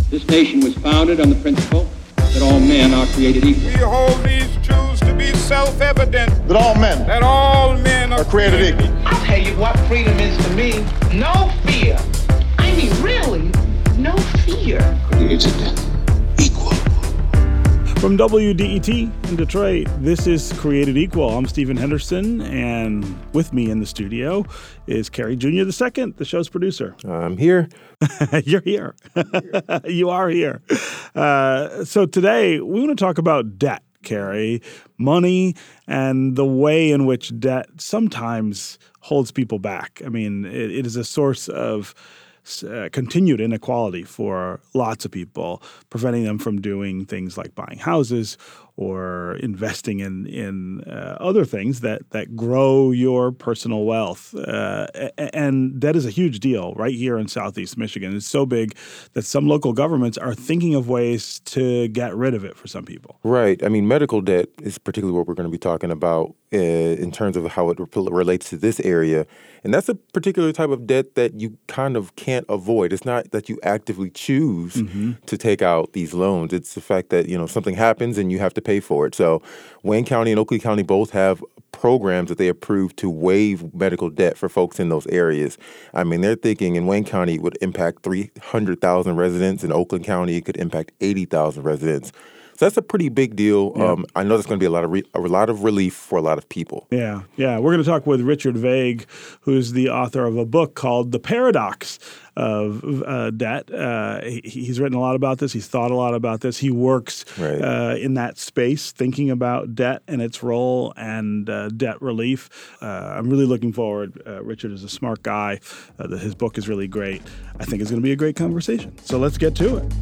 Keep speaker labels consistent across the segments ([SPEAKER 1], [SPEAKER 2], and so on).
[SPEAKER 1] This nation was founded on the principle that all men are created equal.
[SPEAKER 2] We hold these truths to be self-evident.
[SPEAKER 3] That all men
[SPEAKER 2] are created equal.
[SPEAKER 4] I'll tell you what freedom is to me. No fear. I mean, really, no fear.
[SPEAKER 3] Created equal.
[SPEAKER 5] From WDET in Detroit, this is Created Equal. I'm Stephen Henderson, and with me in the studio is Kerry Jr. II, the show's producer.
[SPEAKER 6] I'm here.
[SPEAKER 5] You're here. You are here. So today, we want to talk about debt, Kerry, money, and the way in which debt sometimes holds people back. I mean, it is a source of continued inequality for lots of people, preventing them from doing things like buying houses or investing in other things that grow your personal wealth. And that is a huge deal right here in Southeast Michigan. It's so big that some local governments are thinking of ways to get rid of it for some people.
[SPEAKER 6] Right. I mean, medical debt is particularly what we're going to be talking about in terms of how it relates to this area. And that's a particular type of debt that you kind of can't avoid. It's not that you actively choose to take out these loans. It's the fact that, something happens and you have to pay for it. So Wayne County and Oakley County both have programs that they approved to waive medical debt for folks in those areas. I mean, they're thinking in Wayne County it would impact 300,000 residents. In Oakland County, it could impact 80,000 residents. So that's a pretty big deal. Yeah. I know there's going to be a lot of relief for a lot of people.
[SPEAKER 5] Yeah. We're going to talk with Richard Vague, who's the author of a book called The Paradox of Debt. He's written a lot about this. He's thought a lot about this. He works in that space, thinking about debt and its role and debt relief. I'm really looking forward. Richard is a smart guy. His book is really great. I think it's going to be a great conversation. So let's get to it.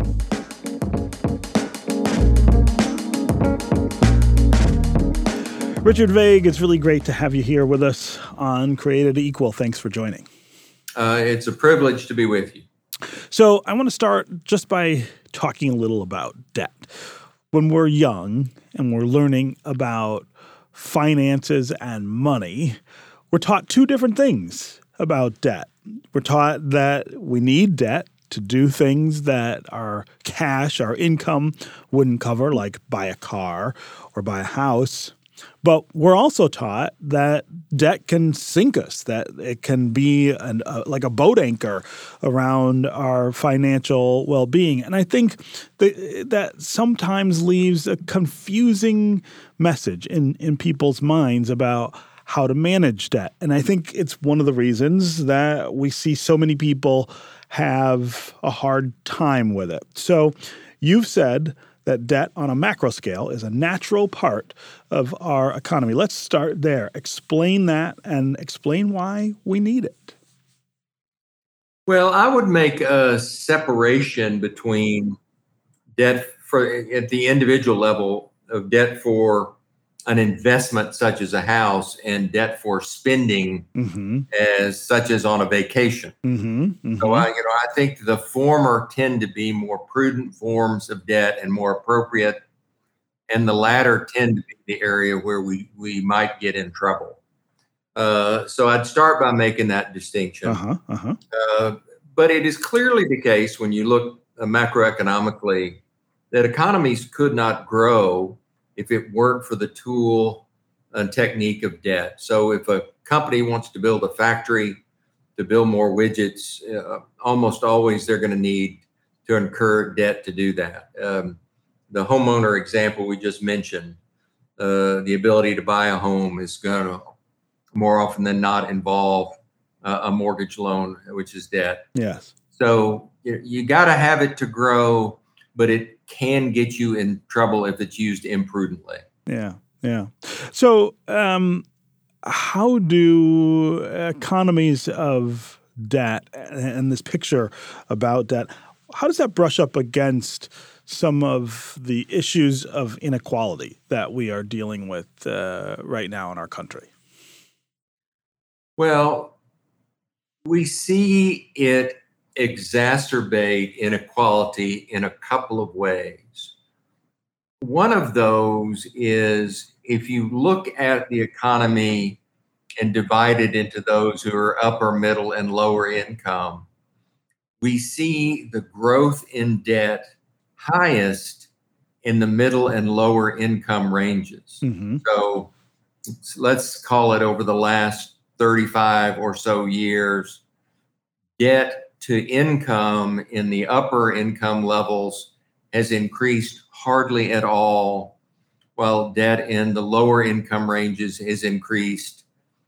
[SPEAKER 5] Richard Vague, it's really great to have you here with us on Created Equal. Thanks for joining.
[SPEAKER 7] It's a privilege to be with you.
[SPEAKER 5] So I want to start just by talking a little about debt. When we're young and we're learning about finances and money, we're taught two different things about debt. We're taught that we need debt to do things that our cash, our income wouldn't cover, like buy a car or buy a house. But we're also taught that debt can sink us, that it can be like a boat anchor around our financial well-being. And I think that sometimes leaves a confusing message in people's minds about how to manage debt. And I think it's one of the reasons that we see so many people have a hard time with it. So you've said that debt on a macro scale is a natural part of our economy. Let's start there. Explain that and explain why we need it.
[SPEAKER 7] Well, I would make a separation between debt at the individual level of debt for an investment such as a house and debt for spending such as on a vacation. So I think the former tend to be more prudent forms of debt and more appropriate, and the latter tend to be the area where we might get in trouble. So I'd start by making that distinction. But it is clearly the case when you look macroeconomically that economies could not grow if it weren't for the tool and technique of debt. So if a company wants to build a factory to build more widgets, almost always they're going to need to incur debt to do that. The homeowner example we just mentioned, the ability to buy a home is going to more often than not involve a mortgage loan, which is debt.
[SPEAKER 5] Yes.
[SPEAKER 7] So you got to have it to grow, but it can get you in trouble if it's used imprudently.
[SPEAKER 5] Yeah. So how do economies of debt and this picture about debt, how does that brush up against some of the issues of inequality that we are dealing with right now in our country?
[SPEAKER 7] Well, we see it exacerbate inequality in a couple of ways. One of those is if you look at the economy and divide it into those who are upper, middle, and lower income, we see the growth in debt highest in the middle and lower income ranges.
[SPEAKER 5] Mm-hmm.
[SPEAKER 7] So let's call it over the last 35 or so years, debt to income in the upper income levels has increased hardly at all, while debt in the lower income ranges has increased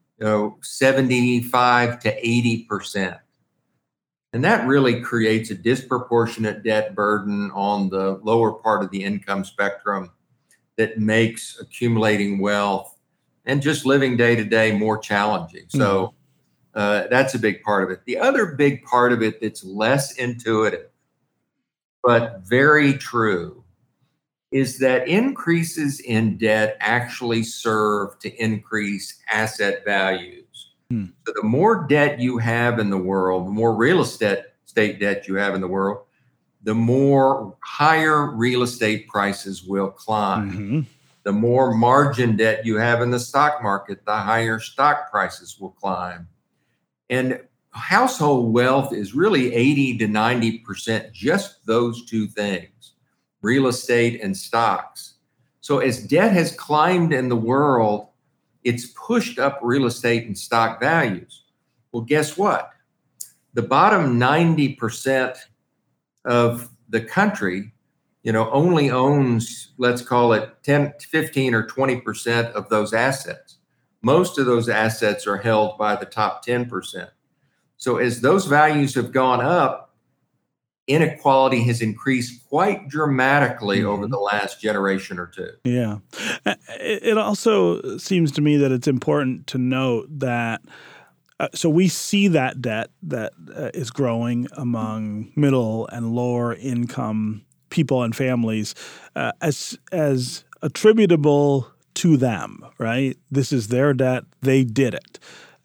[SPEAKER 7] 75 to 80%. And that really creates a disproportionate debt burden on the lower part of the income spectrum that makes accumulating wealth and just living day to day more challenging. So that's a big part of it. The other big part of it that's less intuitive, but very true, is that increases in debt actually serve to increase asset values. So the more debt you have in the world, the more real estate debt you have in the world, the more higher real estate prices will climb.
[SPEAKER 5] Mm-hmm.
[SPEAKER 7] The more margin debt you have in the stock market, the higher stock prices will climb. And household wealth is really 80 to 90% just those two things, real estate and stocks. So as debt has climbed in the world, it's pushed up real estate and stock values. Well, guess what? The bottom 90% of the country, only owns, let's call it 10, 15 or 20% of those assets. Most of those assets are held by the top 10%. So as those values have gone up, inequality has increased quite dramatically over the last generation or two.
[SPEAKER 5] Yeah. It also seems to me that it's important to note that so we see that debt that is growing among middle and lower income people and families as attributable to them, right? This is their debt. They did it.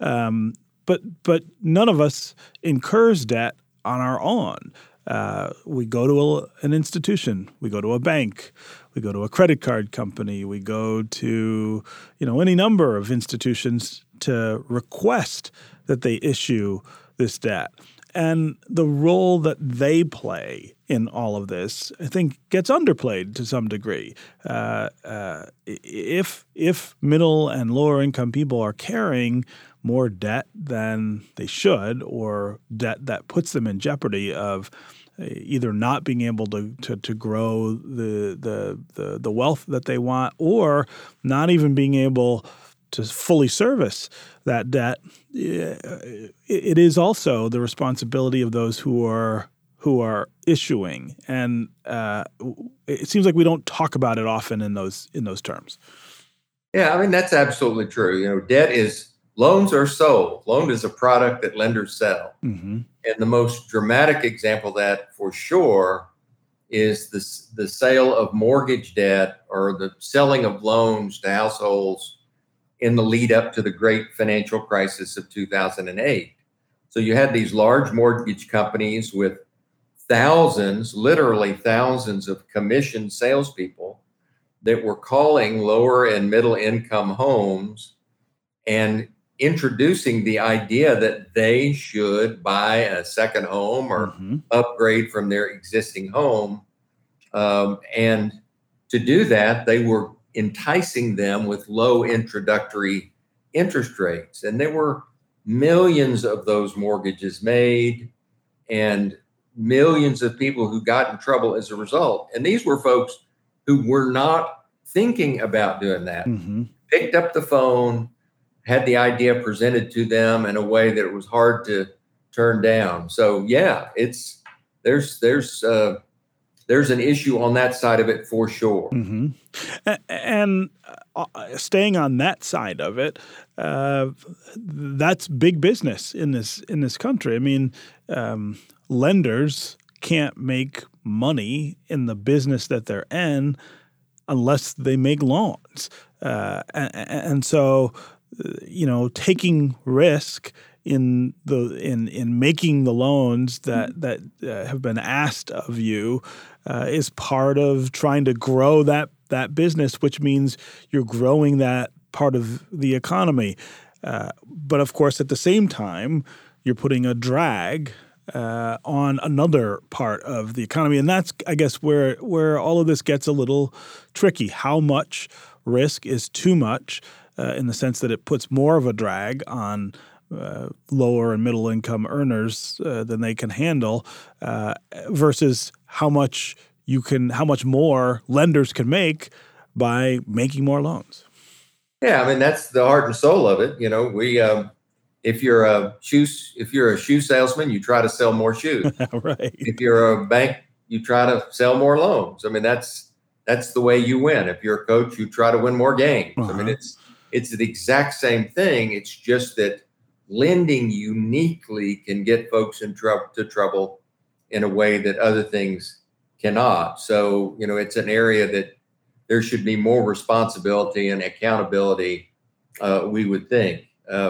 [SPEAKER 5] But none of us incurs debt on our own. We go to an institution, we go to a bank, we go to a credit card company, we go to any number of institutions to request that they issue this debt. And the role that they play in all of this, I think, gets underplayed to some degree. If middle and lower income people are carrying more debt than they should, or debt that puts them in jeopardy of either not being able to grow the wealth that they want, or not even being able to fully service that debt, it is also the responsibility of those who are issuing, and it seems like we don't talk about it often in those terms.
[SPEAKER 7] Yeah, I mean that's absolutely true. Debt is loans are sold. Loan is a product that lenders sell, and the most dramatic example of that, for sure, is the sale of mortgage debt or the selling of loans to households in the lead up to the great financial crisis of 2008. So you had these large mortgage companies with literally thousands of commissioned salespeople that were calling lower and middle income homes and introducing the idea that they should buy a second home or upgrade from their existing home. And to do that, they were enticing them with low introductory interest rates. And there were millions of those mortgages made and millions of people who got in trouble as a result. And these were folks who were not thinking about doing that, picked up the phone, had the idea presented to them in a way that it was hard to turn down. So yeah, there's an issue on that side of it for sure.
[SPEAKER 5] And staying on that side of it, that's big business in this country. I mean, lenders can't make money in the business that they're in unless they make loans, and so taking risk in making the loans that have been asked of you is part of trying to grow that business, which means you're growing that part of the economy. But of course, at the same time, you're putting a drag on another part of the economy. And that's, I guess, where all of this gets a little tricky. How much risk is too much in the sense that it puts more of a drag on lower and middle income earners than they can handle versus how much more lenders can make by making more loans.
[SPEAKER 7] Yeah, I mean, that's the heart and soul of it. We if you're a shoe salesman, you try to sell more shoes.
[SPEAKER 5] Right.
[SPEAKER 7] If you're a bank, you try to sell more loans. I mean, that's the way you win. If you're a coach, you try to win more games. I mean, it's the exact same thing. It's just that lending uniquely can get folks into trouble in a way that other things cannot. So, it's an area that there should be more responsibility and accountability, we would think.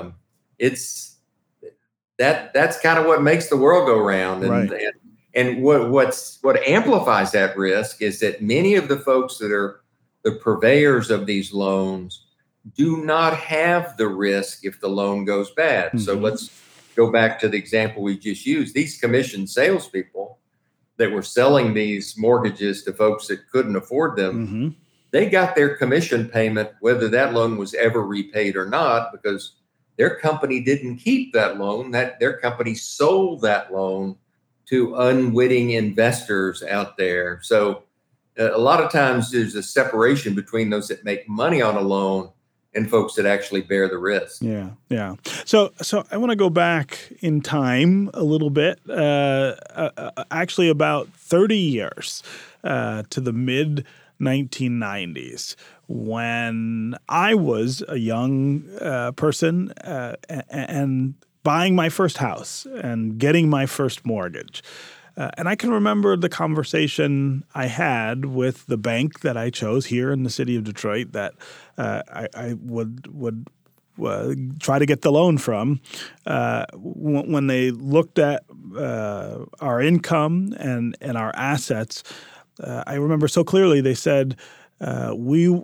[SPEAKER 7] That's kind of what makes the world go round. And what amplifies that risk is that many of the folks that are the purveyors of these loans do not have the risk if the loan goes bad. Mm-hmm. So let's go back to the example we just used. These commissioned salespeople that were selling these mortgages to folks that couldn't afford them, they got their commission payment whether that loan was ever repaid or not, because their company didn't keep that loan. That their company sold that loan to unwitting investors out there. So a lot of times there's a separation between those that make money on a loan and folks that actually bear the risk.
[SPEAKER 5] Yeah. So I want to go back in time a little bit, actually about 30 years to the mid 1990s, when I was a young person and buying my first house and getting my first mortgage. And I can remember the conversation I had with the bank that I chose here in the city of Detroit that I would try to get the loan from. When they looked at our income and our assets, I remember so clearly they said, the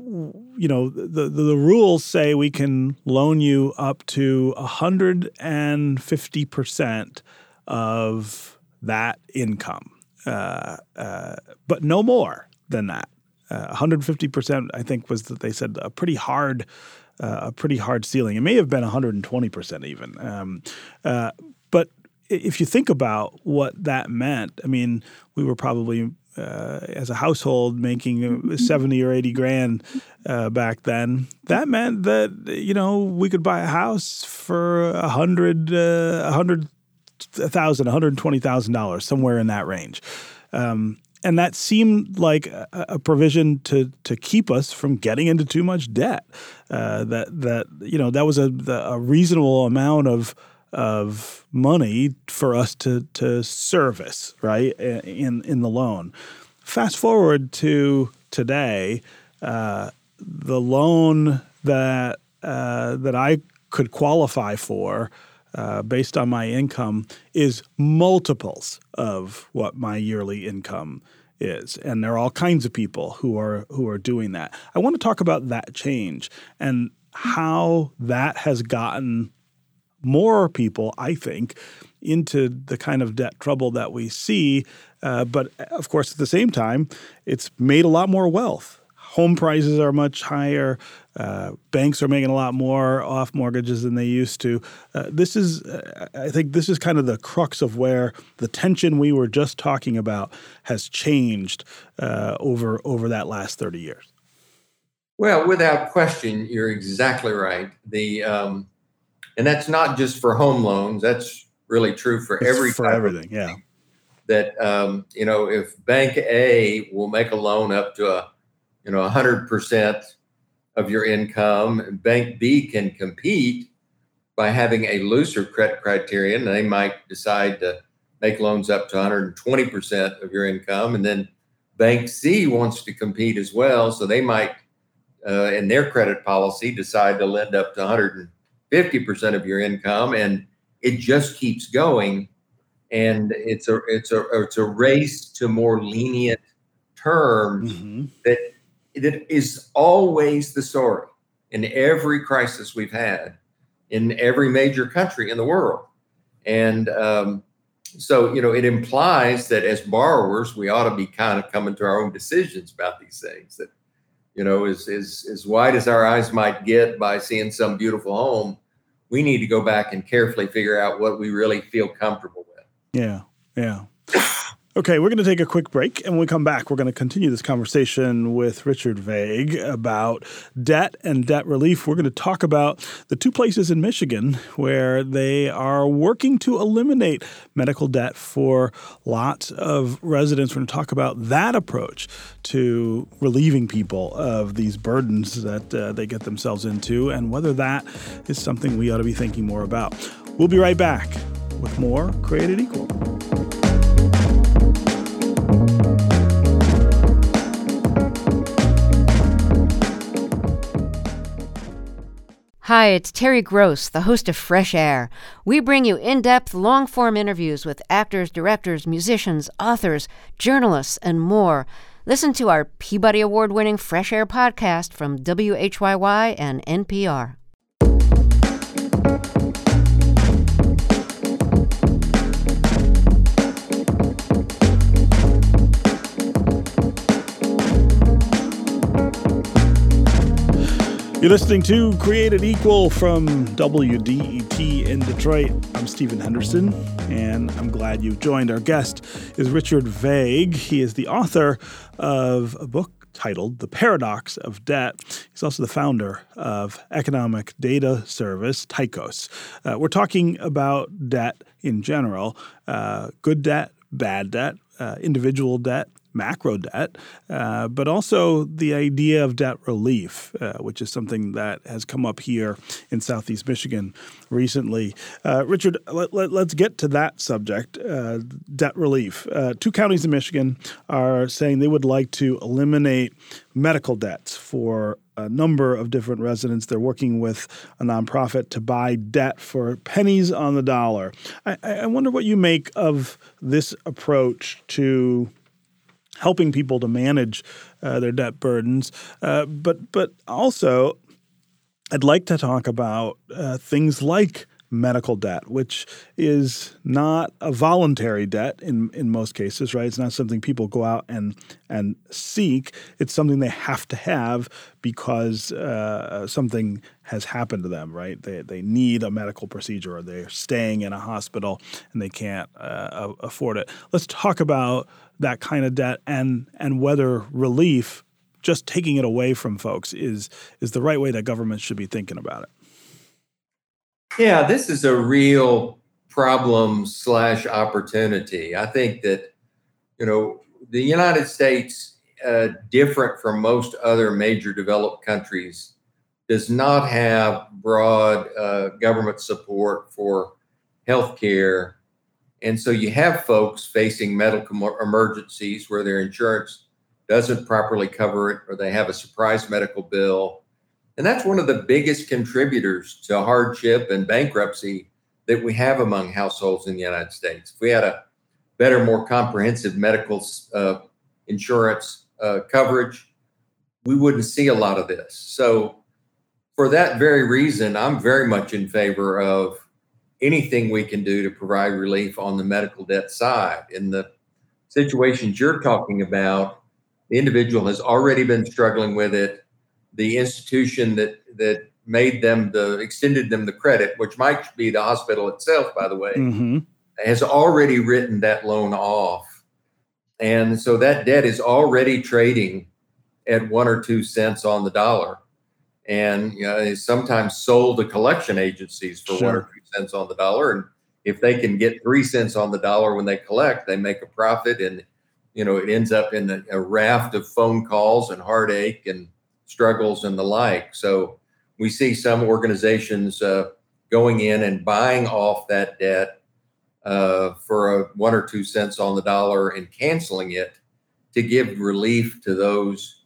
[SPEAKER 5] rules say we can loan you up to 150% of that income, but no more than that. 150%, I think, was that they said a pretty hard ceiling. It may have been 120% even. But if you think about what that meant, I mean, we were probably as a household making 70 or 80 grand back then. That meant that we could buy a house for $120,000, somewhere in that range. And that seemed like a provision to keep us from getting into too much debt. That was a reasonable amount of money for us to service, right, in the loan. Fast forward to today, the loan that I could qualify for based on my income is multiples of what my yearly income is. And there are all kinds of people who are doing that. I want to talk about that change and how that has gotten more people, I think, into the kind of debt trouble that we see. But of course, at the same time, it's made a lot more wealth. Home prices are much higher. Banks are making a lot more off mortgages than they used to. I think this is kind of the crux of where the tension we were just talking about has changed over that last 30 years.
[SPEAKER 7] Well, without question, you're exactly right. And that's not just for home loans. That's really true for
[SPEAKER 5] everything. Yeah.
[SPEAKER 7] That if Bank A will make a loan up to 100% of your income, Bank B can compete by having a looser credit criterion. They might decide to make loans up to 120% of your income, and then Bank C wants to compete as well, so they might, in their credit policy, decide to lend up to 150% of your income, and it just keeps going. And it's a race to more lenient terms that is always the story in every crisis we've had in every major country in the world. And So, it implies that as borrowers, we ought to be kind of coming to our own decisions about these things. That, as wide as our eyes might get by seeing some beautiful home, we need to go back and carefully figure out what we really feel comfortable with.
[SPEAKER 5] Yeah. Okay, we're going to take a quick break, and when we come back, we're going to continue this conversation with Richard Vague about debt and debt relief. We're going to talk about the two places in Michigan where they are working to eliminate medical debt for lots of residents. We're going to talk about that approach to relieving people of these burdens that they get themselves into, and whether that is something we ought to be thinking more about. We'll be right back with more Created Equal.
[SPEAKER 8] Hi, it's Terry Gross, the host of Fresh Air. We bring you in-depth, long-form interviews with actors, directors, musicians, authors, journalists, and more. Listen to our Peabody Award-winning Fresh Air podcast from WHYY and NPR.
[SPEAKER 5] You're listening to Created Equal from WDET in Detroit. I'm Stephen Henderson, and I'm glad you've joined. Our guest is Richard Vague. He is the author of a book titled The Paradox of Debt. He's also the founder of economic data service Tycos. We're talking about debt in general, good debt, bad debt, individual debt, macro debt, but also the idea of debt relief, which is something that has come up here in Southeast Michigan recently. Richard, let's get to that subject, debt relief. Two counties in Michigan are saying they would like to eliminate medical debts for a number of different residents. They're working with a nonprofit to buy debt for pennies on the dollar. I wonder what you make of this approach to helping people to manage their debt burdens. But also, I'd like to talk about things like medical debt, which is not a voluntary debt in most cases, right? It's not something people go out and seek. It's something they have to have because something has happened to them, right? They need a medical procedure, or they're staying in a hospital and they can't afford it. Let's talk about that kind of debt and whether relief, just taking it away from folks, is the right way that government should be thinking about it.
[SPEAKER 7] Yeah, this is a real problem / opportunity. I think that, the United States, different from most other major developed countries, does not have broad government support for healthcare. And so you have folks facing medical emergencies where their insurance doesn't properly cover it, or they have a surprise medical bill. And that's one of the biggest contributors to hardship and bankruptcy that we have among households in the United States. If we had a better, more comprehensive medical insurance coverage, we wouldn't see a lot of this. So for that very reason, I'm very much in favor of anything we can do to provide relief on the medical debt side. In the situations you're talking about, the individual has already been struggling with it. The institution that made them extended them the credit, which might be the hospital itself, by the way, has already written that loan off. And so that debt is already trading at 1 or 2 cents on the dollar. And is sometimes sold to collection agencies for 1 or 2 cents on the dollar. And if they can get 3 cents on the dollar when they collect, they make a profit. And, it ends up in a raft of phone calls and heartache and struggles and the like. So we see some organizations going in and buying off that debt for 1 or 2 cents on the dollar and canceling it to give relief to those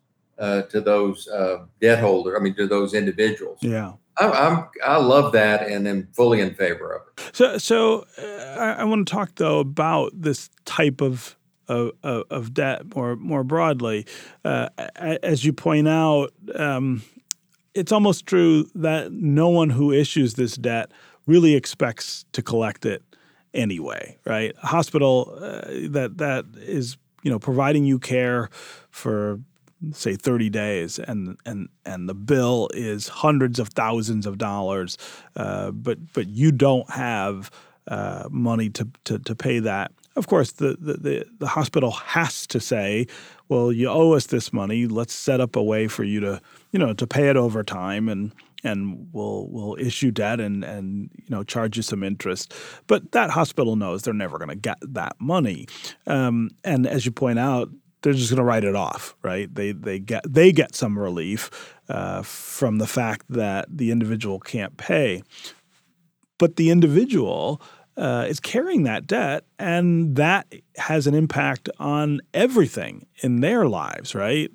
[SPEAKER 7] debt holders. To those individuals. Yeah, I love that and am fully in favor of
[SPEAKER 5] it. So I want to talk though about this type of debt more broadly. As you point out, it's almost true that no one who issues this debt really expects to collect it anyway, right? A hospital that is providing you care for, say, 30 days, and the bill is hundreds of thousands of dollars, but you don't have money to pay that. Of course, the hospital has to say, well, you owe us this money. Let's set up a way for you to pay it over time, and we'll issue debt and charge you some interest. But that hospital knows they're never going to get that money. And as you point out, they're just going to write it off, right? They get some relief from the fact that the individual can't pay, but the individual is carrying that debt, and that has an impact on everything in their lives, right?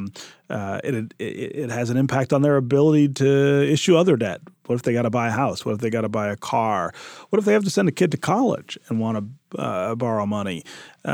[SPEAKER 5] It has an impact on their ability to issue other debt. What if they got to buy a house? What if they got to buy a car? What if they have to send a kid to college and want to borrow money?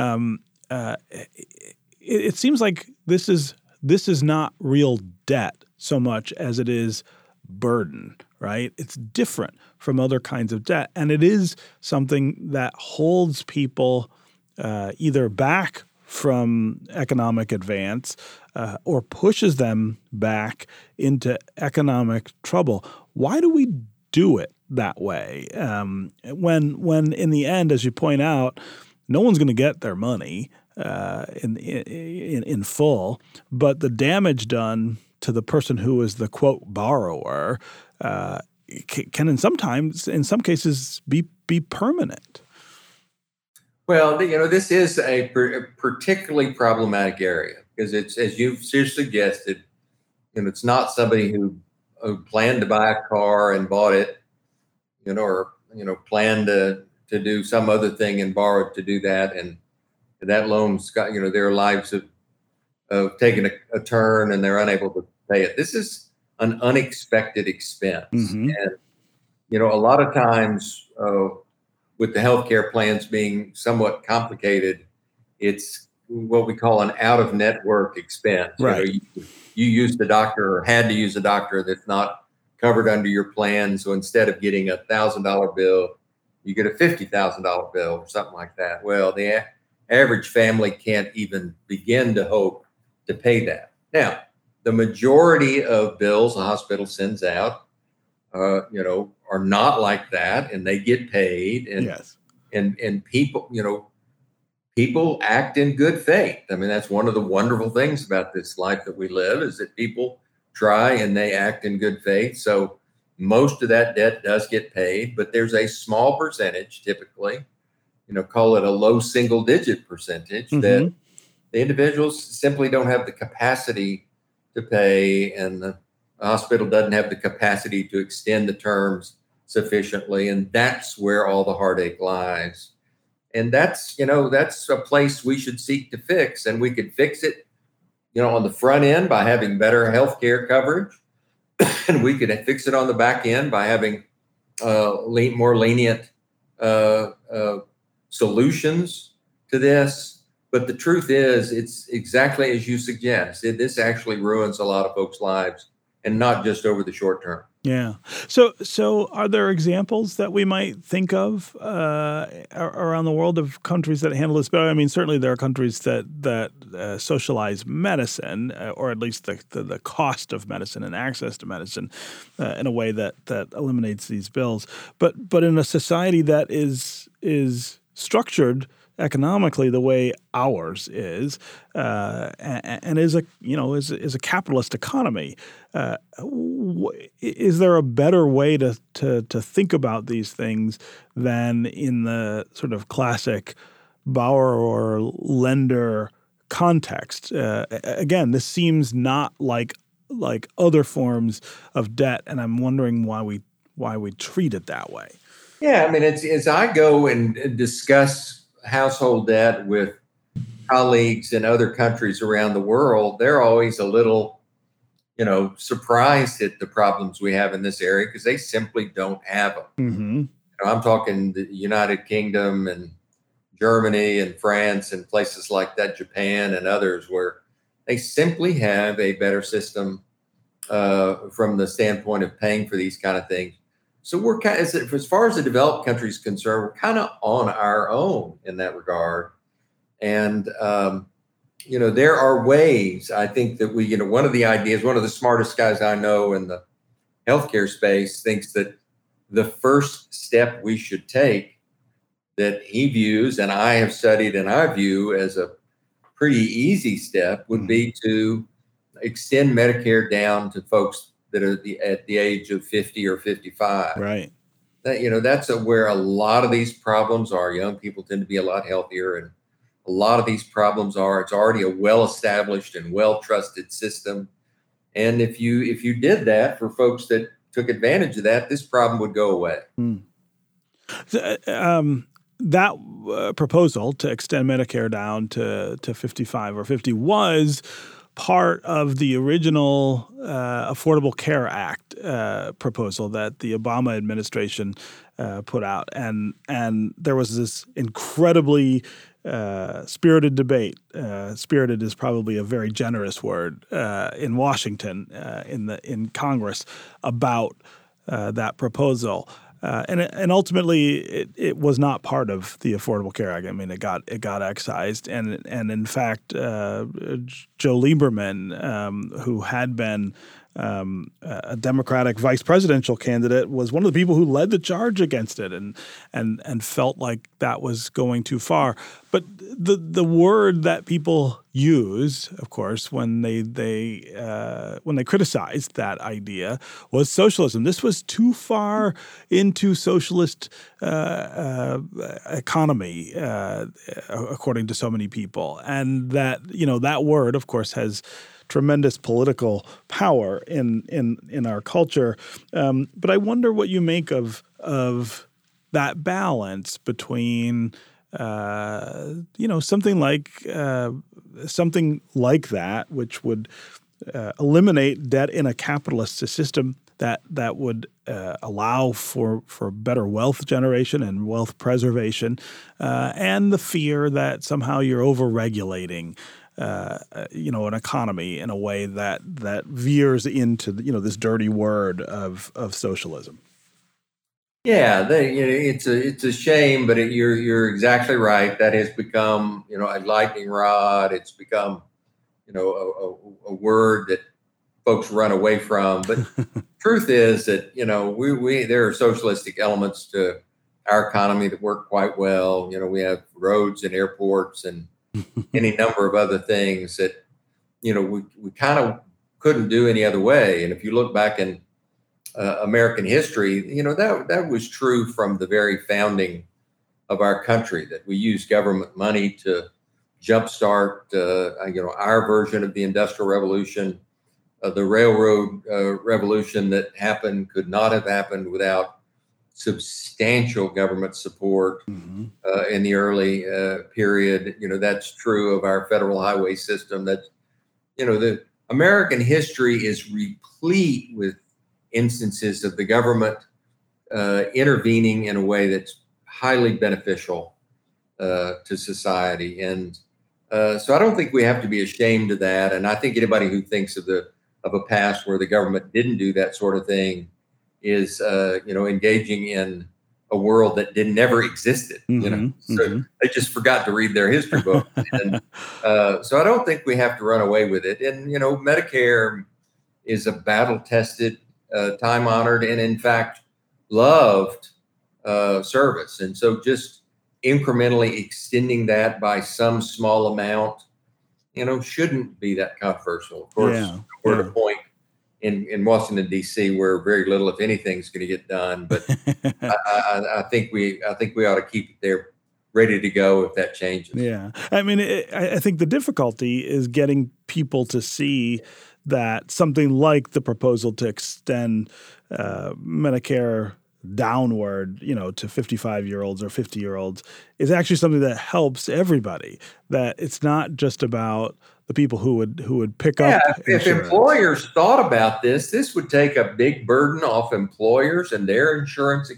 [SPEAKER 5] It seems like this is not real debt so much as it is burden, right? It's different from other kinds of debt, and it is something that holds people either back from economic advance or pushes them back into economic trouble. Why do we do it that way? When in the end, as you point out, no one's going to get their money in full, but the damage done to the person who is the quote borrower can in some cases be permanent.
[SPEAKER 7] Well, this is a particularly problematic area because it's, as you've suggested, it's not somebody who planned to buy a car and bought it, or planned to do some other thing and borrowed to do that, and that loan's got their lives have taken a turn and they're unable to pay it. This is an unexpected expense.
[SPEAKER 5] Mm-hmm.
[SPEAKER 7] And, a lot of times with the healthcare plans being somewhat complicated, it's what we call an out-of-network expense.
[SPEAKER 5] Right.
[SPEAKER 7] You used the doctor or had to use a doctor that's not covered under your plan. So instead of getting $1,000 bill, you get a $50,000 bill or something like that. Well, the average family can't even begin to hope to pay that. Now, the majority of bills a hospital sends out, are not like that, and they get paid. And
[SPEAKER 5] yes,
[SPEAKER 7] and people, people act in good faith. I mean, that's one of the wonderful things about this life that we live is that people try and they act in good faith. So most of that debt does get paid, but there's a small percentage, typically, call it a low single-digit percentage,
[SPEAKER 5] mm-hmm.
[SPEAKER 7] that the individuals simply don't have the capacity to pay, and the hospital doesn't have the capacity to extend the terms sufficiently, and that's where all the heartache lies. And that's a place we should seek to fix, and we could fix it, on the front end by having better health care coverage, and we could fix it on the back end by having more lenient solutions to this. But the truth is, it's exactly as you suggest. This actually ruins a lot of folks' lives, and not just over the short term.
[SPEAKER 5] Yeah. So are there examples that we might think of around the world of countries that handle this better? I mean, certainly there are countries that socialize medicine, or at least the cost of medicine and access to medicine in a way that eliminates these bills. But in a society that is structured economically the way ours is, and is a capitalist economy, is there a better way to think about these things than in the sort of classic borrower lender context? Again, this seems not like other forms of debt, and I'm wondering why we treat it that way.
[SPEAKER 7] Yeah, I mean, as I go and discuss household debt with colleagues in other countries around the world, they're always a little, surprised at the problems we have in this area because they simply don't have them.
[SPEAKER 5] Mm-hmm.
[SPEAKER 7] I'm talking the United Kingdom and Germany and France and places like that, Japan and others, where they simply have a better system from the standpoint of paying for these kind of things. So we're kind of, as far as the developed country is concerned, we're kind of on our own in that regard. And, there are ways, I think, that we, one of the ideas, one of the smartest guys I know in the healthcare space thinks that the first step we should take, that he views, and I have studied and I view as a pretty easy step, would be to extend Medicare down to folks that are at the age of 50 or 55.
[SPEAKER 5] Right.
[SPEAKER 7] That's where a lot of these problems are. Young people tend to be a lot healthier, and a lot of these problems are, it's already a well-established and well-trusted system. And if you did that for folks that took advantage of that, this problem would go away.
[SPEAKER 5] That proposal to extend Medicare down to 55 or 50 was part of the original Affordable Care Act proposal that the Obama administration put out. And there was this incredibly spirited debate. Spirited is probably a very generous word in Washington, in Congress, about that proposal. And ultimately, it was not part of the Affordable Care Act. I mean, it got excised, and in fact, Joe Lieberman, who had been a Democratic vice presidential candidate, was one of the people who led the charge against it, and felt like that was going too far. But the word that people use, of course, when they criticized that idea, was socialism. This was too far into socialist economy, according to so many people, and that word, of course, has tremendous political power in our culture. But I wonder what you make of that balance between something like that, which would eliminate debt in a capitalist system that would allow for better wealth generation and wealth preservation, and the fear that somehow you're over-regulating an economy in a way that veers into this dirty word of socialism.
[SPEAKER 7] Yeah, it's a shame, but you're exactly right. That has become a lightning rod. It's become a word that folks run away from. But truth is that there are socialistic elements to our economy that work quite well. We have roads and airports and any number of other things that, we kind of couldn't do any other way. And if you look back in American history, that was true from the very founding of our country, that we used government money to jumpstart, our version of the Industrial Revolution. The railroad revolution that happened could not have happened without substantial government support in the early period. That's true of our federal highway system. That, the American history is replete with instances of the government intervening in a way that's highly beneficial to society. And so I don't think we have to be ashamed of that. And I think anybody who thinks of a past where the government didn't do that sort of thing is engaging in a world that never existed. So they just forgot to read their history book. And so I don't think we have to run away with it. And Medicare is a battle-tested, time-honored, and in fact loved service. And so just incrementally extending that by some small amount, shouldn't be that controversial. Of course, we're at a point in Washington, D.C., where very little, if anything, is going to get done. But I think we ought to keep it there, ready to go if that changes.
[SPEAKER 5] Yeah, I mean, I think the difficulty is getting people to see that something like the proposal to extend Medicare downward, to 55-year-olds or 50-year-olds is actually something that helps everybody. That it's not just about the people who would pick up insurance. If
[SPEAKER 7] employers thought about this would take a big burden off employers and their insurance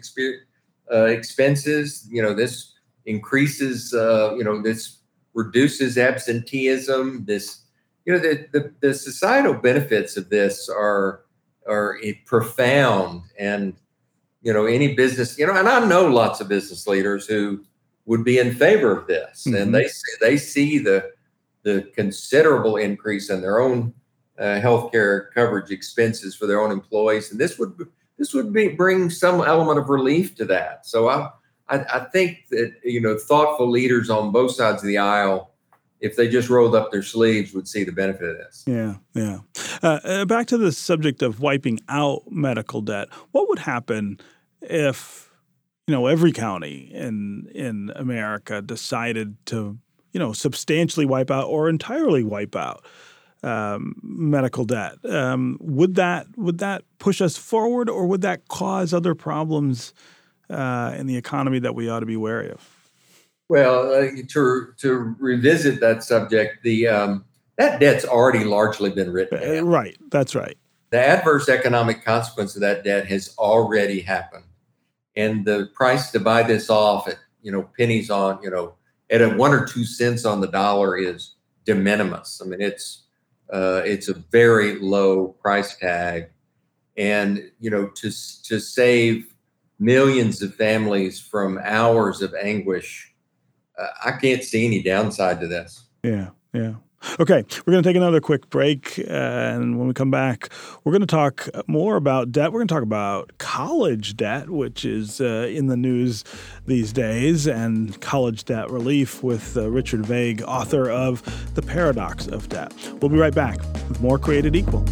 [SPEAKER 7] expenses. This increases, this reduces absenteeism. This, the societal benefits of this are profound. And any business, and I know lots of business leaders who would be in favor of this, and they see the considerable increase in their own healthcare coverage expenses for their own employees, and this would bring some element of relief to that. So I think that thoughtful leaders on both sides of the aisle, if they just rolled up their sleeves, would see the benefit of this.
[SPEAKER 5] Yeah. Back to the subject of wiping out medical debt. What would happen if every county in America decided to substantially wipe out or entirely wipe out medical debt? Would that push us forward, or would that cause other problems in the economy that we ought to be wary of?
[SPEAKER 7] Well, to revisit that subject, that debt's already largely been written down.
[SPEAKER 5] Right, that's right.
[SPEAKER 7] The adverse economic consequence of that debt has already happened, and the price to buy this off at pennies on at a 1 or 2 cents on the dollar is de minimis. I mean, it's a very low price tag, and to save millions of families from hours of anguish, I can't see any downside to this.
[SPEAKER 5] Yeah. Okay, we're going to take another quick break, and when we come back, we're going to talk more about debt. We're going to talk about college debt, which is in the news these days, and college debt relief with Richard Vague, author of The Paradox of Debt. We'll be right back with more Created Equal.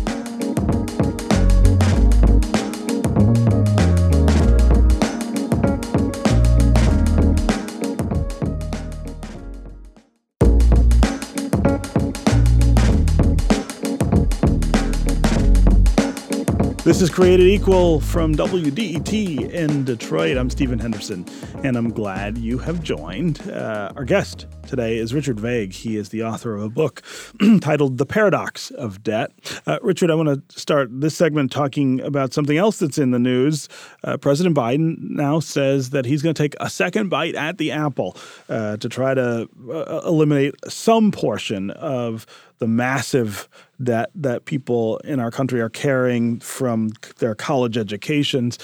[SPEAKER 5] This is Created Equal from WDET in Detroit. I'm Stephen Henderson, and I'm glad you have joined. Our guest today is Richard Vague. He is the author of a book titled The Paradox of Debt. Richard, I want to start this segment talking about something else that's in the news. President Biden now says that he's going to take a second bite at the apple to try to eliminate some portion of the massive debt that people in our country are carrying from their college educations.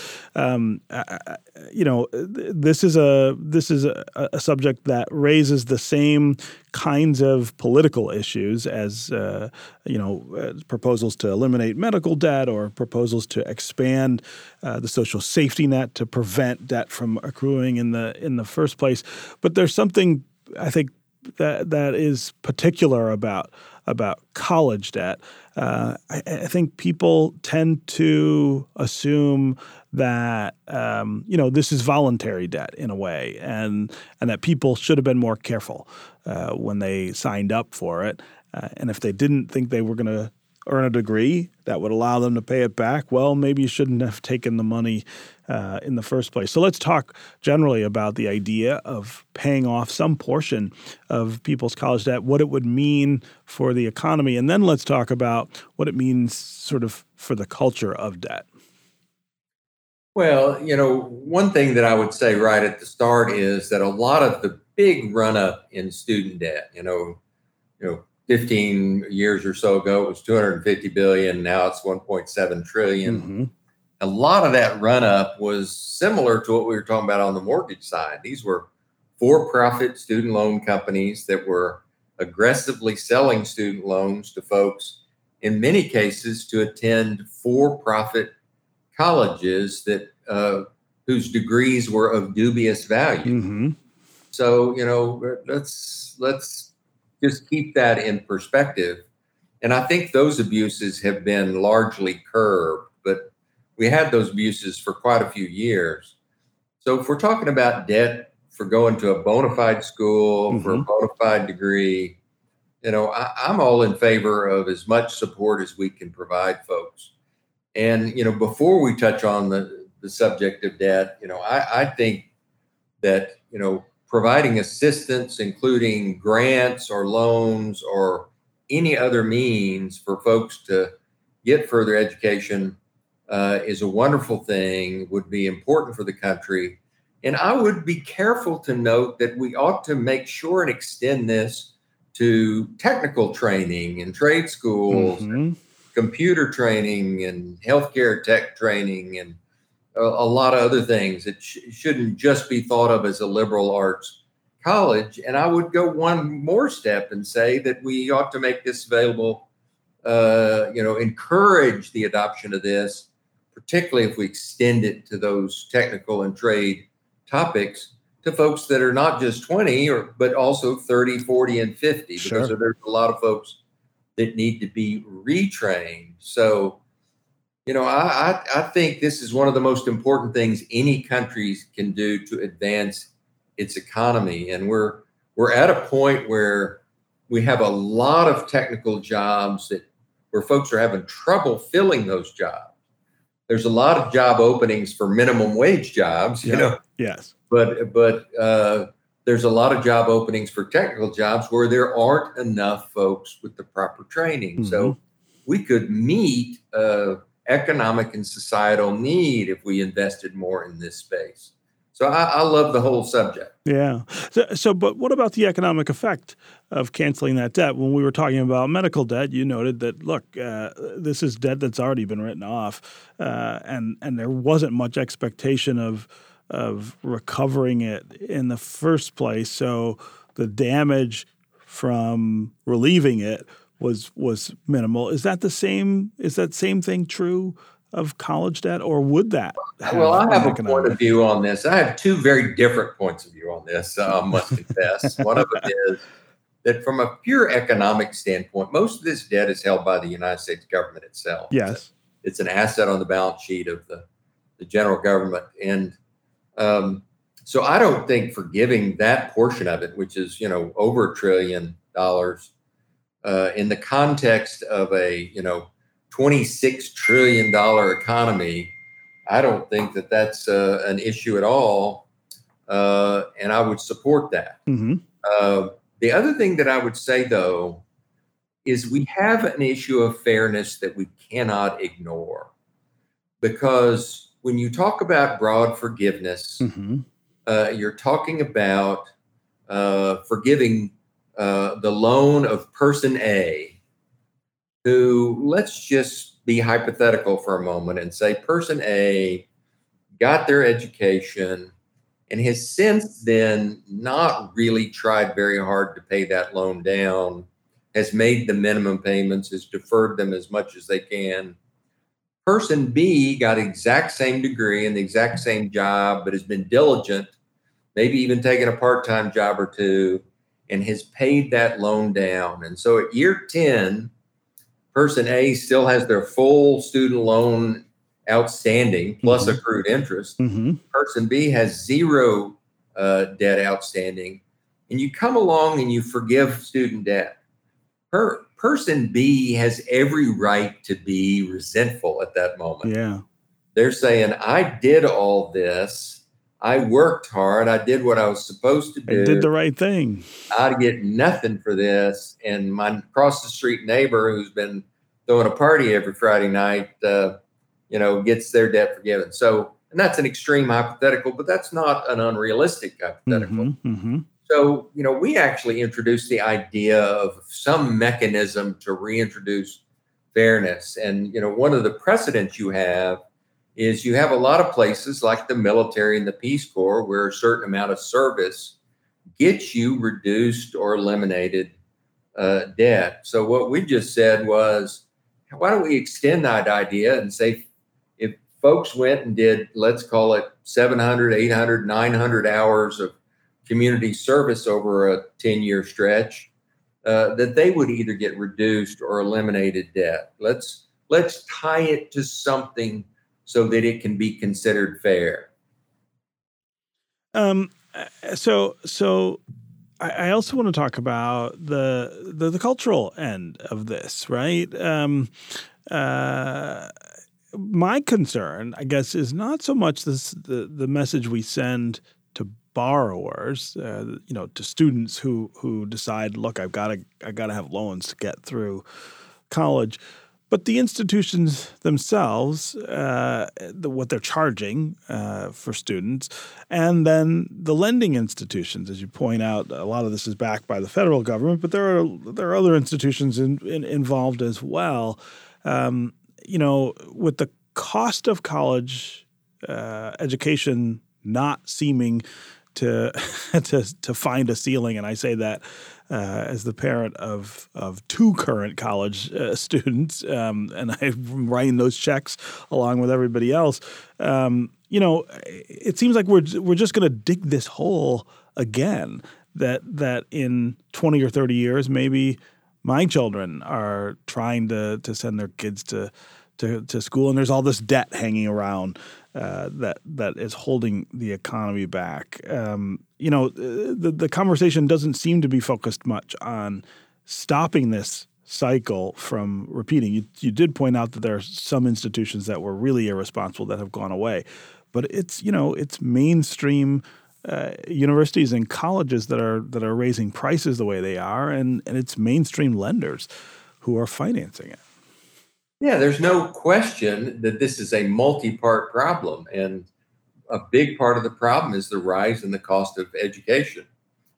[SPEAKER 5] This is a subject that raises the same kinds of political issues as proposals to eliminate medical debt or proposals to expand the social safety net to prevent debt from accruing in the first place. But there's something I think that is particular about college debt. I think people tend to assume that this is voluntary debt in a way, and that people should have been more careful when they signed up for it. And if they didn't think they were going to earn a degree that would allow them to pay it back, well, maybe you shouldn't have taken the money in the first place. So let's talk generally about the idea of paying off some portion of people's college debt, what it would mean for the economy, and then let's talk about what it means sort of for the culture of debt.
[SPEAKER 7] Well, one thing that I would say right at the start is that a lot of the big run-up in student debt, 15 years or so ago, it was $250 billion. Now it's $1.7 trillion.
[SPEAKER 5] Mm-hmm.
[SPEAKER 7] A lot of that run-up was similar to what we were talking about on the mortgage side. These were for-profit student loan companies that were aggressively selling student loans to folks, in many cases, to attend for-profit colleges that whose degrees were of dubious value.
[SPEAKER 5] Mm-hmm.
[SPEAKER 7] So, let's just keep that in perspective. And I think those abuses have been largely curbed, but we had those abuses for quite a few years. So if we're talking about debt for going to a bona fide school,
[SPEAKER 5] mm-hmm.
[SPEAKER 7] for a bona fide degree, I'm all in favor of as much support as we can provide folks. And, before we touch on the subject of debt, I think that, providing assistance, including grants or loans or any other means for folks to get further education is a wonderful thing, would be important for the country. And I would be careful to note that we ought to make sure and extend this to technical training and trade schools,
[SPEAKER 5] mm-hmm.
[SPEAKER 7] and computer training and healthcare tech training, and a lot of other things. It shouldn't just be thought of as a liberal arts college. And I would go one more step and say that we ought to make this available, encourage the adoption of this, particularly if we extend it to those technical and trade topics, to folks that are not just 20, but also 30, 40, and 50,
[SPEAKER 5] Sure.
[SPEAKER 7] because there's a lot of folks that need to be retrained. So, I think this is one of the most important things any country can do to advance its economy. And we're at a point where we have a lot of technical jobs where folks are having trouble filling those jobs. There's a lot of job openings for minimum wage jobs,
[SPEAKER 5] Yes.
[SPEAKER 7] but there's a lot of job openings for technical jobs where there aren't enough folks with the proper training.
[SPEAKER 5] Mm-hmm.
[SPEAKER 7] So we could meet economic and societal need if we invested more in this space. So I love the whole subject.
[SPEAKER 5] Yeah. But what about the economic effect of canceling that debt? When we were talking about medical debt, you noted that, look, this is debt that's already been written off, and there wasn't much expectation of recovering it in the first place. So the damage from relieving it was minimal. Is that same thing true of college debt, or would that?
[SPEAKER 7] Well, I have a point of view on this. I have two very different points of view on this, I must confess. One of them is that from a pure economic standpoint, most of this debt is held by the United States government itself.
[SPEAKER 5] Yes.
[SPEAKER 7] It's an asset on the balance sheet of the general government. And so I don't think forgiving that portion of it, which is, over $1 trillion, in the context of a, $26 trillion economy, I don't think that that's an issue at all. And I would support that.
[SPEAKER 5] Mm-hmm.
[SPEAKER 7] The other thing that I would say, though, is we have an issue of fairness that we cannot ignore. Because when you talk about broad forgiveness,
[SPEAKER 5] mm-hmm.
[SPEAKER 7] You're talking about forgiving the loan of person A, who, let's just be hypothetical for a moment and say person A got their education and has since then not really tried very hard to pay that loan down, has made the minimum payments, has deferred them as much as they can. Person B got the exact same degree and the exact same job, but has been diligent, maybe even taken a part-time job or two, and has paid that loan down. And so at year 10, person A still has their full student loan outstanding plus
[SPEAKER 5] mm-hmm.
[SPEAKER 7] accrued interest.
[SPEAKER 5] Mm-hmm.
[SPEAKER 7] Person B has zero debt outstanding. And you come along and you forgive student debt. Person B has every right to be resentful at that moment.
[SPEAKER 5] Yeah.
[SPEAKER 7] They're saying, I did all this. I worked hard. I did what I was supposed to do.
[SPEAKER 5] I did the right thing.
[SPEAKER 7] I get nothing for this. And my across the street neighbor who's been throwing a party every Friday night, gets their debt forgiven. So, and that's an extreme hypothetical, but that's not an unrealistic hypothetical.
[SPEAKER 5] Mm-hmm, mm-hmm.
[SPEAKER 7] So, we actually introduced the idea of some mechanism to reintroduce fairness. And, one of the precedents you have is you have a lot of places like the military and the Peace Corps where a certain amount of service gets you reduced or eliminated debt. So what we just said was, why don't we extend that idea and say, if folks went and did, let's call it 700, 800, 900 hours of community service over a 10-year stretch, that they would either get reduced or eliminated debt. Let's tie it to something so that it can be considered fair.
[SPEAKER 5] So I also want to talk about the cultural end of this, right? My concern, I guess, is not so much the message we send to borrowers, to students who decide, look, I've got to have loans to get through college. But the institutions themselves, what they're charging for students, and then the lending institutions, as you point out, a lot of this is backed by the federal government, but there are other institutions involved as well. With the cost of college education not seeming to to find a ceiling, and I say that as the parent of two current college students, and I'm writing those checks along with everybody else. It seems like we're just going to dig this hole again. That in 20 or 30 years, maybe my children are trying to send their kids to school, and there's all this debt hanging around that is holding the economy back. The conversation doesn't seem to be focused much on stopping this cycle from repeating. You did point out that there are some institutions that were really irresponsible that have gone away, but it's mainstream universities and colleges that are raising prices the way they are, and it's mainstream lenders who are financing it.
[SPEAKER 7] Yeah, there's no question that this is a multi-part problem, and a big part of the problem is the rise in the cost of education.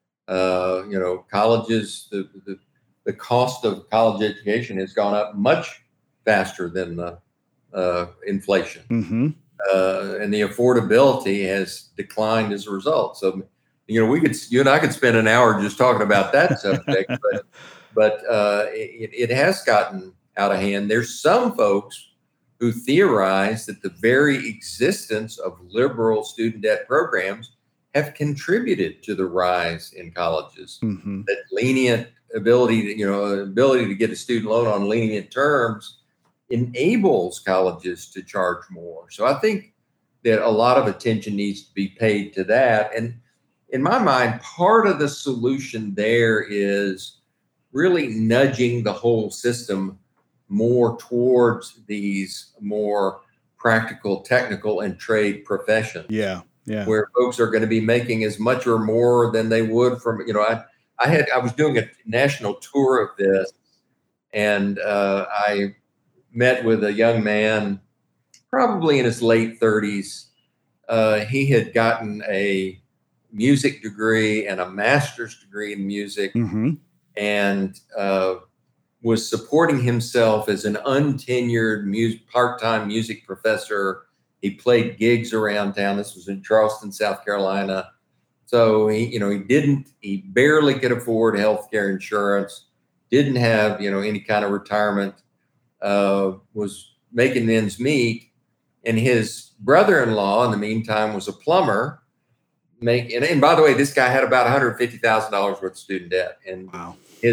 [SPEAKER 7] Colleges, the cost of college education has gone up much faster than the inflation.
[SPEAKER 5] Mm-hmm.
[SPEAKER 7] And the affordability has declined as a result. So, you and I could spend an hour just talking about that subject, but it has gotten out of hand. There's some folks who theorize that the very existence of liberal student debt programs have contributed to the rise in colleges.
[SPEAKER 5] Mm-hmm.
[SPEAKER 7] That lenient ability to get a student loan on lenient terms enables colleges to charge more. So I think that a lot of attention needs to be paid to that. And in my mind, part of the solution there is really nudging the whole system more towards these more practical, technical, and trade professions.
[SPEAKER 5] Yeah.
[SPEAKER 7] Where folks are going to be making as much or more than they would from, I was doing a national tour of this, and I met with a young man, probably in his late 30s. He had gotten a music degree and a master's degree in music,
[SPEAKER 5] mm-hmm.
[SPEAKER 7] and was supporting himself as an untenured part-time music professor. He played gigs around town. This was in Charleston, South Carolina. So he barely could afford healthcare insurance, didn't have, any kind of retirement, was making ends meet. And his brother-in-law, in the meantime, was a plumber. And by the way, this guy had about $150,000 worth of student debt. And
[SPEAKER 5] wow.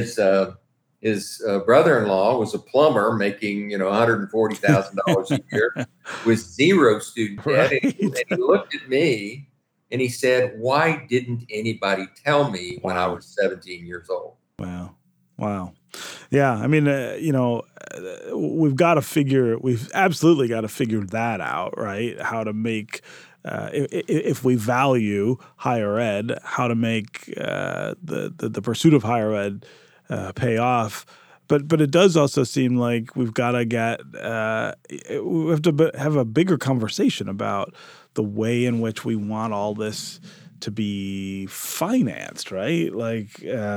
[SPEAKER 7] His brother-in-law was a plumber making, $140,000 a year with zero student debt.
[SPEAKER 5] Right.
[SPEAKER 7] And he looked at me and he said, "Why didn't anybody tell me when I was 17 years old?"
[SPEAKER 5] Wow. Yeah. I mean, we've absolutely got to figure that out, right? How to make, if we value higher ed, how to make the pursuit of higher ed pay off. But it does also seem like we've got to we have to have a bigger conversation about the way in which we want all this to be financed, right? Like,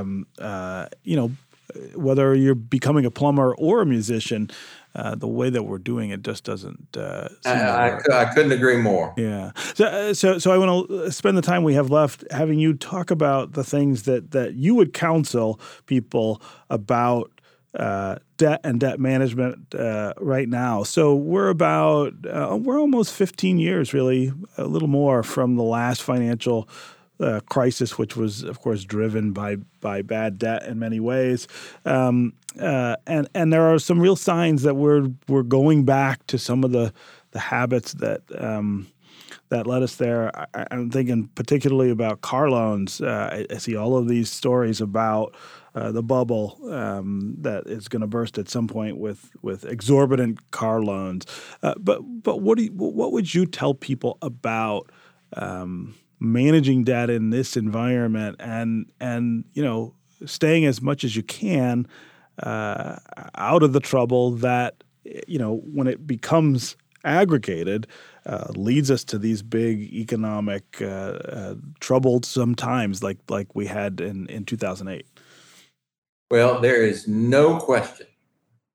[SPEAKER 5] whether you're becoming a plumber or a musician, the way that we're doing it just doesn't
[SPEAKER 7] I couldn't agree more.
[SPEAKER 5] Yeah. So I want to spend the time we have left having you talk about the things that you would counsel people about debt and debt management right now. So we're almost 15 years, really, a little more from the last financial crisis, which was, of course, driven by bad debt in many ways, and there are some real signs that we're going back to some of the habits that led us there. I'm thinking particularly about car loans. I see all of these stories about the bubble that is going to burst at some point with exorbitant car loans. But what would you tell people about managing debt in this environment and staying as much as you can out of the trouble that when it becomes aggregated leads us to these big economic troubled sometimes like we had in 2008?
[SPEAKER 7] Well, there is no question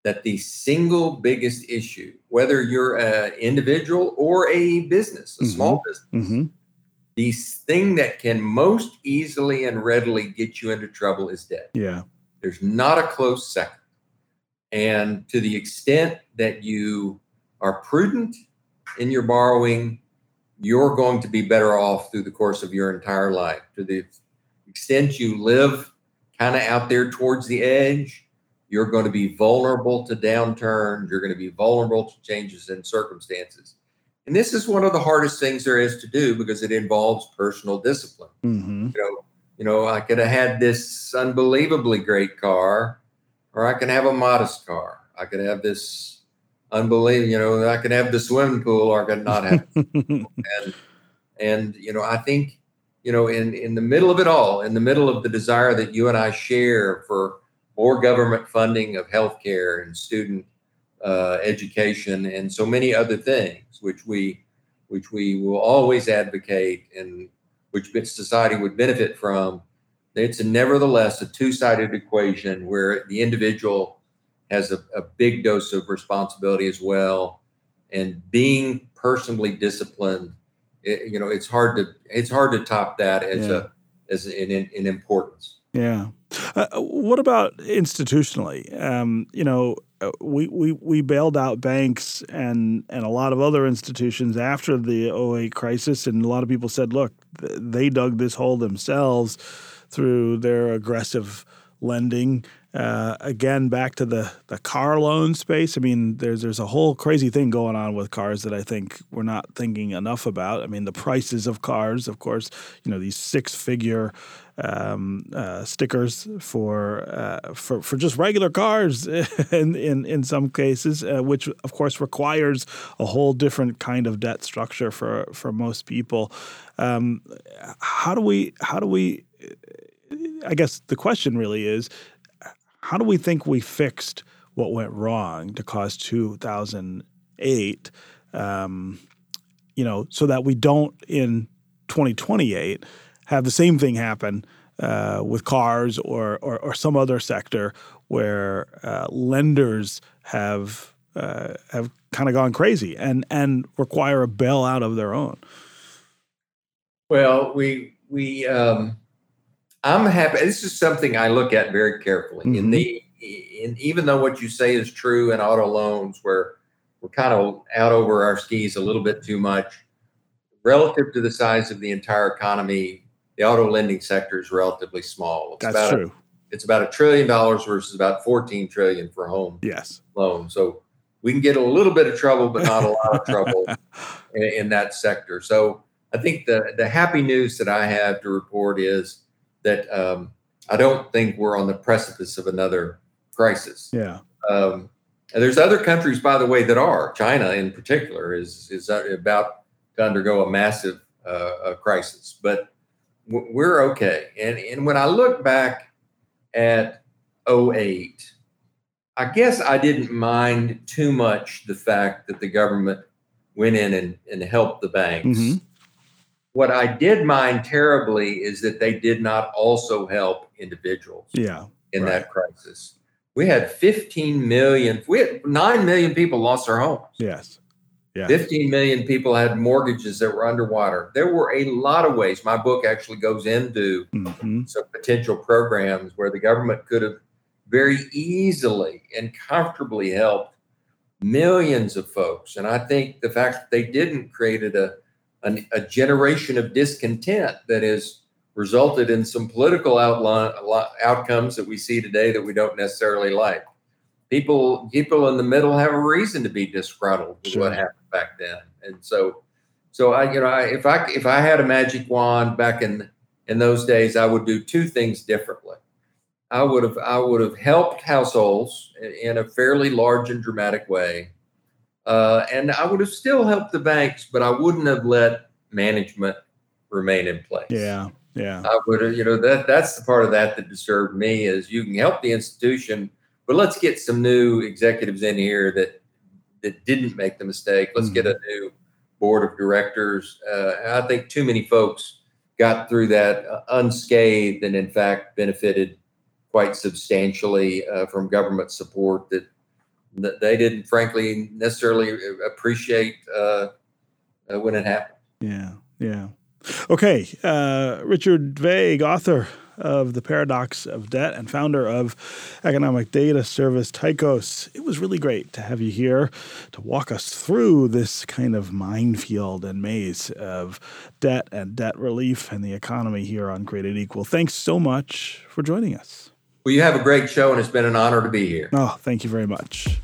[SPEAKER 7] that the single biggest issue, whether you're an individual or a business, a small business, the thing that can most easily and readily get you into trouble is debt.
[SPEAKER 5] Yeah.
[SPEAKER 7] There's not a close second. And to the extent that you are prudent in your borrowing, you're going to be better off through the course of your entire life. To the extent you live kind of out there towards the edge, you're going to be vulnerable to downturns. You're going to be vulnerable to changes in circumstances. And this is one of the hardest things there is to do because it involves personal discipline. You know, I could have had this unbelievably great car, or I can have a modest car. I could have this unbelievable, I could have the swimming pool, or I could not have it. And I think, in the middle of it all, in the middle of the desire that you and I share for more government funding of healthcare and student education and so many other things, which we will always advocate and which society would benefit from, it's nevertheless a two-sided equation where the individual has a big dose of responsibility as well. And being personally disciplined, it's hard to top that as an importance.
[SPEAKER 5] Yeah. What about institutionally? We bailed out banks and a lot of other institutions after the 2008 crisis, and a lot of people said, look, they dug this hole themselves through their aggressive lending. Again, back to the car loan space. I mean, there's a whole crazy thing going on with cars that I think we're not thinking enough about. I mean, the prices of cars, of course, these six-figure stickers for just regular cars in some cases, which of course requires a whole different kind of debt structure for most people. How do we? I guess the question really is, how do we think we fixed what went wrong to cause 2008? So that we don't in 2028 have the same thing happen with cars or some other sector where lenders have kind of gone crazy and require a bailout of their own.
[SPEAKER 7] Well, I'm happy. This is something I look at very carefully. Even though what you say is true in auto loans, where we're kind of out over our skis a little bit too much, relative to the size of the entire economy, the auto lending sector is relatively small.
[SPEAKER 5] That's true.
[SPEAKER 7] It's about $1 trillion versus about $14 trillion for home loans. So we can get a little bit of trouble, but not a lot of trouble in that sector. So I think the happy news that I have to report is that I don't think we're on the precipice of another crisis.
[SPEAKER 5] Yeah.
[SPEAKER 7] There's other countries, by the way, that are. China, in particular, is about to undergo a massive crisis, but we're okay. And when I look back at 2008, I guess I didn't mind too much the fact that the government went in and helped the banks. What I did mind terribly is that they did not also help individuals in that crisis. We had 9 million people lost their homes.
[SPEAKER 5] Yes. Yeah.
[SPEAKER 7] 15 million people had mortgages that were underwater. There were a lot of ways. My book actually goes into some potential programs where the government could have very easily and comfortably helped millions of folks. And I think the fact that they didn't created a generation of discontent that has resulted in some political outcomes that we see today that we don't necessarily like. People in the middle have a reason to be disgruntled with what happened back then. And so if I had a magic wand back in those days, I would do two things differently. I would have helped households in a fairly large and dramatic way. And I would have still helped the banks, but I wouldn't have let management remain in place.
[SPEAKER 5] Yeah.
[SPEAKER 7] I would have, that's the part of that disturbed me is you can help the institution, but let's get some new executives in here that didn't make the mistake. Let's get a new board of directors. I think too many folks got through that unscathed and in fact benefited quite substantially from government support that they didn't, frankly, necessarily appreciate when it happened.
[SPEAKER 5] Yeah. Okay. Richard Vague, author of The Paradox of Debt and founder of economic data service Tychos. It was really great to have you here to walk us through this kind of minefield and maze of debt and debt relief and the economy here on Created Equal. Thanks so much for joining us.
[SPEAKER 7] Well, you have a great show, and it's been an honor to be here.
[SPEAKER 5] Oh, thank you very much.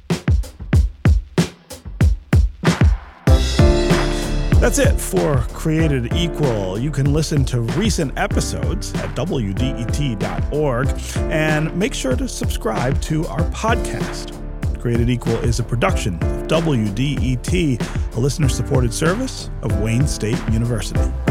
[SPEAKER 5] That's it for Created Equal. You can listen to recent episodes at WDET.org and make sure to subscribe to our podcast. Created Equal is a production of WDET, a listener-supported service of Wayne State University.